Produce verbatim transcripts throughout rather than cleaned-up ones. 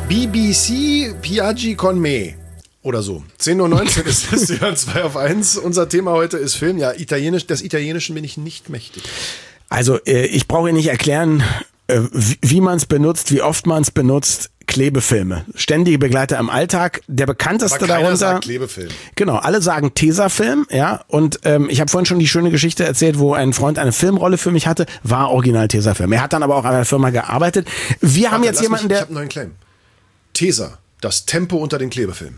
B B C Piaggi con me. Oder so. zehn Uhr neunzehn ist es, ja, zwei auf eins. Unser Thema heute ist Film. Ja, Italienisch, des Italienischen bin ich nicht mächtig. Also, äh, ich brauche Ihnen nicht erklären, äh, wie, wie man es benutzt, wie oft man es benutzt. Klebefilme. Ständige Begleiter im Alltag. Der bekannteste Aber keiner darunter. sagt Klebefilm. Genau, alle sagen Tesafilm, ja. Und ähm, ich habe vorhin schon die schöne Geschichte erzählt, wo ein Freund eine Filmrolle für mich hatte, war original Tesafilm. Er hat dann aber auch an einer Firma gearbeitet. Wir Warte, haben jetzt lass jemanden, mich, der. Ich habe einen neuen Claim. Tesa, das Tempo unter den Klebefilmen.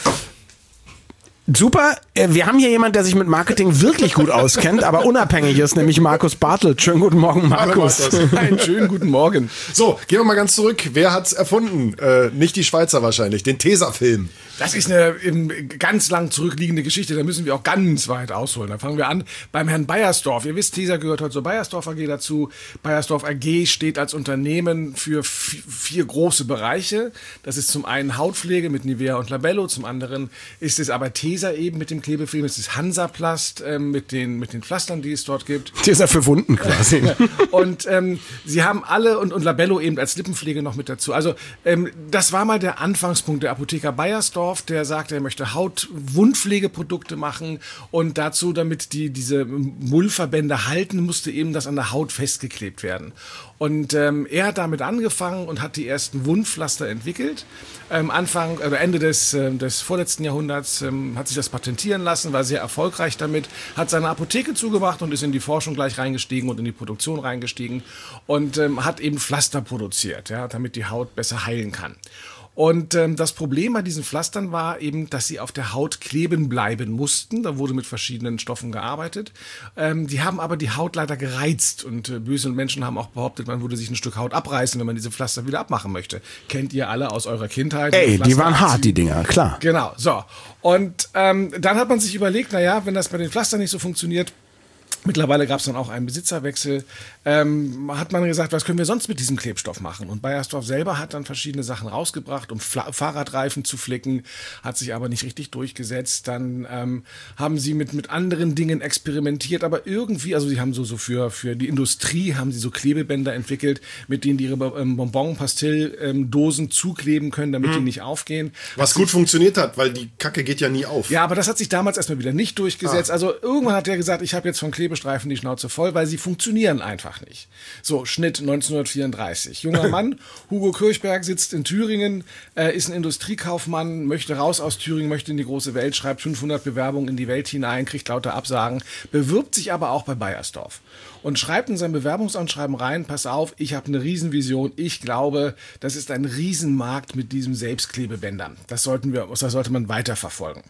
Super, wir haben hier jemanden, der sich mit Marketing wirklich gut auskennt, aber unabhängig ist, nämlich Markus Bartelt. Schönen guten Morgen, Markus. Hallo, Markus. Einen schönen guten Morgen. So, gehen wir mal ganz zurück. Wer hat's erfunden? Äh, nicht die Schweizer wahrscheinlich, den Tesafilm. Das ist eine ähm, ganz lang zurückliegende Geschichte, da müssen wir auch ganz weit ausholen. Da fangen wir an beim Herrn Beiersdorf. Ihr wisst, Tesa gehört heute zur Beiersdorf A G dazu. Beiersdorf A G steht als Unternehmen für f- vier große Bereiche. Das ist zum einen Hautpflege mit Nivea und Labello, zum anderen ist es aber Tesa eben mit dem Klebefilm, es ist Hansaplast ähm, mit, den, mit den Pflastern, die es dort gibt. Tesa für Wunden quasi. Und ähm, sie haben alle und, und Labello eben als Lippenpflege noch mit dazu. Also ähm, das war mal der Anfangspunkt der Apotheker Beiersdorf, der sagte, er möchte Haut-Wundpflegeprodukte machen und dazu, damit die diese Mullverbände halten, musste eben das an der Haut festgeklebt werden. Und ähm, er hat damit angefangen und hat die ersten Wundpflaster entwickelt. Ähm, Anfang oder Ende des, äh, des vorletzten Jahrhunderts ähm, hat sich das patentieren lassen, war sehr erfolgreich damit, hat seine Apotheke zugemacht und ist in die Forschung gleich reingestiegen und in die Produktion reingestiegen und ähm, hat eben Pflaster produziert, ja, damit die Haut besser heilen kann. Und ähm, das Problem bei diesen Pflastern war eben, dass sie auf der Haut kleben bleiben mussten. Da wurde mit verschiedenen Stoffen gearbeitet. Ähm, die haben aber die Haut leider gereizt. Und äh, böse Menschen haben auch behauptet, man würde sich ein Stück Haut abreißen, wenn man diese Pflaster wieder abmachen möchte. Kennt ihr alle aus eurer Kindheit? Ey, die waren hart, die Dinger, klar. Genau, so. Und ähm, dann hat man sich überlegt, naja, wenn das bei den Pflastern nicht so funktioniert, mittlerweile gab es dann auch einen Besitzerwechsel. Ähm, hat man gesagt, was können wir sonst mit diesem Klebstoff machen? Und Beiersdorf selber hat dann verschiedene Sachen rausgebracht, um Fla- Fahrradreifen zu flicken, hat sich aber nicht richtig durchgesetzt. Dann ähm, haben sie mit, mit anderen Dingen experimentiert, aber irgendwie, also sie haben so, so für, für die Industrie haben sie so Klebebänder entwickelt, mit denen die ihre ähm, Bonbon-Pastill-Dosen zukleben können, damit Mhm. die nicht aufgehen. Was hat gut sich, funktioniert hat, weil die Kacke geht ja nie auf. Ja, aber das hat sich damals erstmal wieder nicht durchgesetzt. Ah. Also irgendwann hat der gesagt, ich habe jetzt von Klebestreifen die Schnauze voll, weil sie funktionieren einfach nicht. So, Schnitt neunzehnhundertvierunddreißig. Junger Mann, Hugo Kirchberg sitzt in Thüringen, äh, ist ein Industriekaufmann, möchte raus aus Thüringen, möchte in die große Welt, schreibt fünfhundert Bewerbungen in die Welt hinein, kriegt lauter Absagen, bewirbt sich aber auch bei Beiersdorf und schreibt in sein Bewerbungsanschreiben rein, pass auf, ich habe eine Riesenvision, ich glaube, das ist ein Riesenmarkt mit diesen Selbstklebebändern. Das sollten wir, das sollte man weiterverfolgen.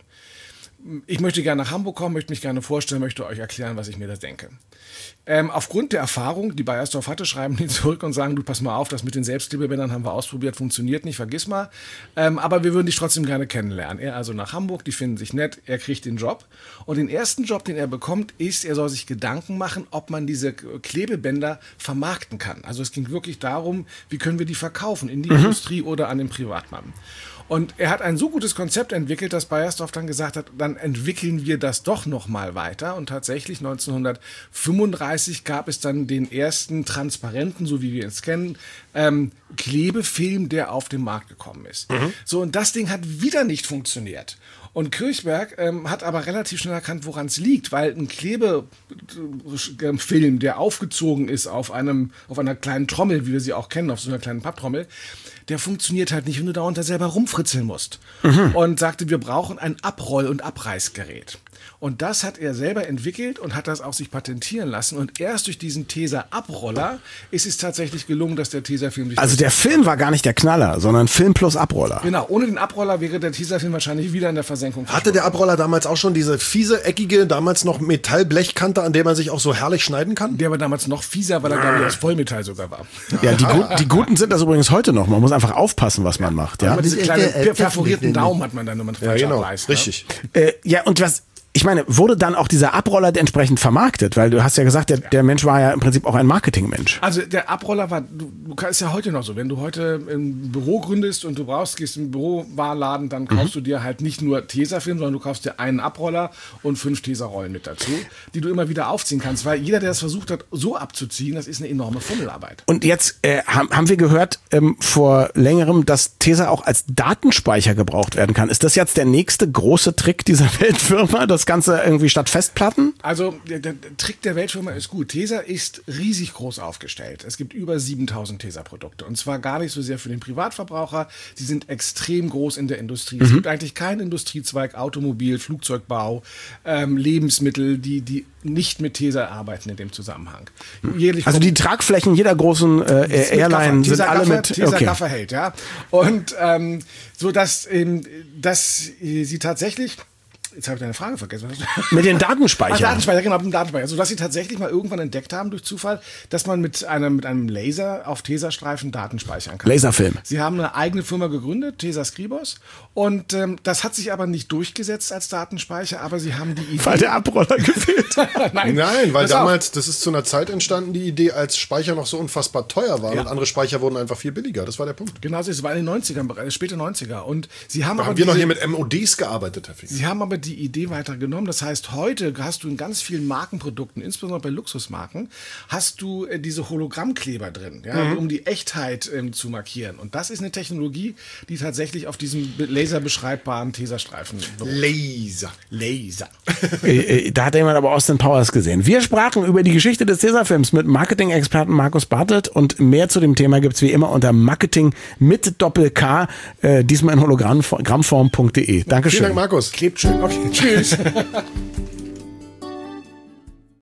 Ich möchte gerne nach Hamburg kommen, möchte mich gerne vorstellen, möchte euch erklären, was ich mir da denke. Ähm, aufgrund der Erfahrung, die Beiersdorf hatte, schreiben die zurück und sagen, du pass mal auf, das mit den Selbstklebebändern haben wir ausprobiert, funktioniert nicht, vergiss mal. Ähm, aber wir würden dich trotzdem gerne kennenlernen. Er also nach Hamburg, die finden sich nett, er kriegt den Job. Und den ersten Job, den er bekommt, ist, er soll sich Gedanken machen, ob man diese Klebebänder vermarkten kann. Also es ging wirklich darum, wie können wir die verkaufen, in die mhm. Industrie oder an den Privatmann. Und er hat ein so gutes Konzept entwickelt, dass Beiersdorf dann gesagt hat, dann entwickeln wir das doch noch mal weiter. Und tatsächlich neunzehnhundertfünfunddreißig gab es dann den ersten transparenten, so wie wir es kennen, ähm, Klebefilm, der auf den Markt gekommen ist. Mhm. So, und das Ding hat wieder nicht funktioniert. Und Kirchberg ähm, hat aber relativ schnell erkannt, woran es liegt, weil ein Klebefilm, der aufgezogen ist auf einem, auf einer kleinen Trommel, wie wir sie auch kennen, auf so einer kleinen Papptrommel, der funktioniert halt nicht, wenn du da unter selber rumfritzeln musst. Mhm. Und sagte, wir brauchen ein Abroll- und Abreißgerät. Und das hat er selber entwickelt und hat das auch sich patentieren lassen. Und erst durch diesen Tesa-Abroller ist es tatsächlich gelungen, dass der Tesafilm sich... Also der Film war gar nicht der Knaller, sondern Film plus Abroller. Genau, ohne den Abroller wäre der Tesafilm wahrscheinlich wieder in der Versenkung. Hatte der Abroller damals auch schon diese fiese, eckige, damals noch Metallblechkante, an der man sich auch so herrlich schneiden kann? Der war damals noch fieser, weil er, glaube ich, aus Vollmetall sogar war. Ja, die, Gut, die Guten sind das übrigens heute noch. Man muss einfach aufpassen, was man macht. Ja, aber diese kleinen perforierten Daumen hat man dann, wenn man ja, genau, abreißt, richtig. Ne? Äh, ja, und was... ich meine, wurde dann auch dieser Abroller entsprechend vermarktet? Weil du hast ja gesagt, der, der Mensch war ja im Prinzip auch ein Marketingmensch. Also der Abroller war, du, du kannst ja heute noch so, wenn du heute ein Büro gründest und du brauchst, gehst im Bürowarenladen, dann kaufst mhm. du dir halt nicht nur Tesafilm, sondern du kaufst dir einen Abroller und fünf Tesa-Rollen mit dazu, die du immer wieder aufziehen kannst, weil jeder, der das versucht hat, so abzuziehen, das ist eine enorme Fummelarbeit. Und jetzt äh, haben, haben wir gehört ähm, vor längerem, dass Tesa auch als Datenspeicher gebraucht werden kann. Ist das jetzt der nächste große Trick dieser Weltfirma, das Ganze irgendwie statt Festplatten? Also der, der Trick der Weltfirma ist gut. Tesa ist riesig groß aufgestellt. Es gibt über siebentausend Tesa-Produkte und zwar gar nicht so sehr für den Privatverbraucher. Sie sind extrem groß in der Industrie. Mhm. Es gibt eigentlich keinen Industriezweig, Automobil, Flugzeugbau, ähm, Lebensmittel, die, die nicht mit Tesa arbeiten in dem Zusammenhang. Jährlich also die Tragflächen jeder großen äh, Airline sind Tesa alle Gaffer, mit... Tesa okay. Gaffer hält, ja. Und ähm, so, dass, ähm, dass äh, sie tatsächlich... Jetzt habe ich deine Frage vergessen. Mit den Datenspeichern. Ah, Datenspeicher, genau, mit dem Datenspeicher. Also, dass sie tatsächlich mal irgendwann entdeckt haben durch Zufall, dass man mit einem, mit einem Laser auf Tesa-Streifen Daten speichern kann. Laserfilm. Sie haben eine eigene Firma gegründet, Tesa Scribos. Und ähm, das hat sich aber nicht durchgesetzt als Datenspeicher, aber sie haben die Idee... Weil der Abroller gefehlt hat. Nein, Nein, weil damals, das ist zu einer Zeit entstanden, die Idee, als Speicher noch so unfassbar teuer waren Ja. und andere Speicher wurden einfach viel billiger. Das war der Punkt. Genau, es war in den neunzigern, späte neunziger. Und sie haben Da aber haben wir noch diese- hier mit M O Ds gearbeitet, Herr Fink. Sie haben aber die Idee weitergenommen. Das heißt, heute hast du in ganz vielen Markenprodukten, insbesondere bei Luxusmarken, hast du äh, diese Hologrammkleber drin, ja, Mhm. um die Echtheit ähm, zu markieren. Und das ist eine Technologie, die tatsächlich auf diesem laserbeschreibbaren Tesastreifen beruht. Laser. Laser. Äh, äh, Da hat jemand aber Austin Powers gesehen. Wir sprachen über die Geschichte des Tesafilms mit Marketing-Experten Markus Bartelt und mehr zu dem Thema gibt's wie immer unter Marketing mit Doppel-K, äh, diesmal in hologrammform punkt de. Dankeschön. Vielen Dank, Markus. Klebt schön. Okay, tschüss.